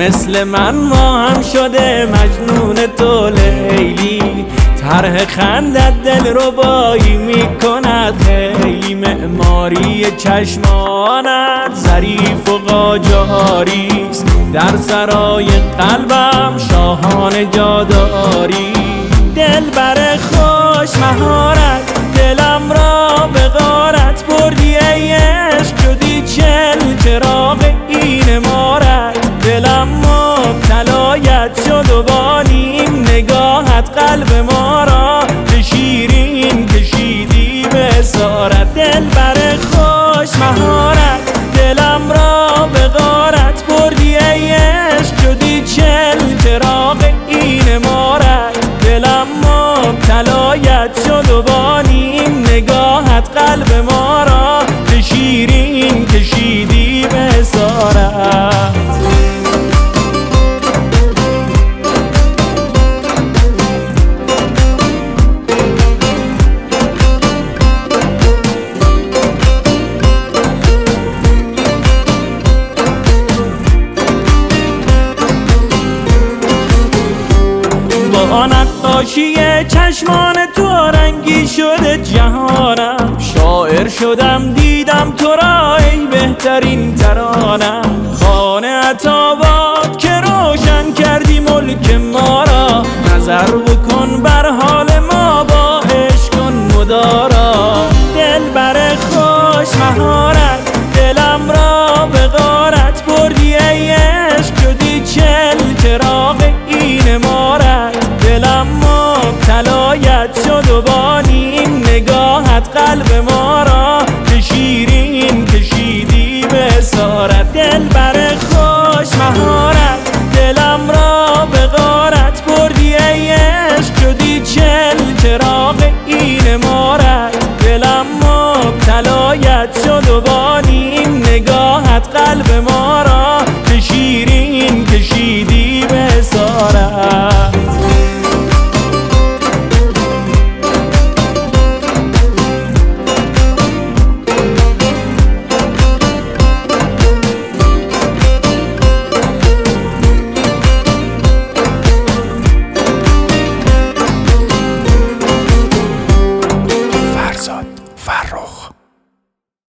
مثل من ما هم شده مجنون تو لیلی. طرح خندت دل ربایی میکند خیلی، معماری چشمانت ظریف و قاجاریست، در سرای قلبم شاهانه جاداری. دل بر خوش مهارت دلم را به غارت بردی ای عشق، شدی چل چراغ این امارت. دلم مبتلایت شد و با نیم نگاهت قلب ما را به شیرین کشیدی به اسارت. دل بر خوش مهارت دلم را به غارت بردی ای عشق، شدی چل چراغ این امارت. دلم مبتلایت شد و با نیم نگاهت قلب ما را به شیرین کشیدی به اسارت. با نقاشی چشمان تو رنگی شده جهانم، شاعر شدم دیدم تو را ای بهترین ترانم. خانه عطاباد که روشن کردی ملک ما را، نظر بکن بر حال ما با عشق کن مدارا. دل بر خوش مهارت دلم را به غارت بردی ای عشق، شدی چل چراغ این امارت. دلم مبتلایت شد و با نیم نگاهت قلب ما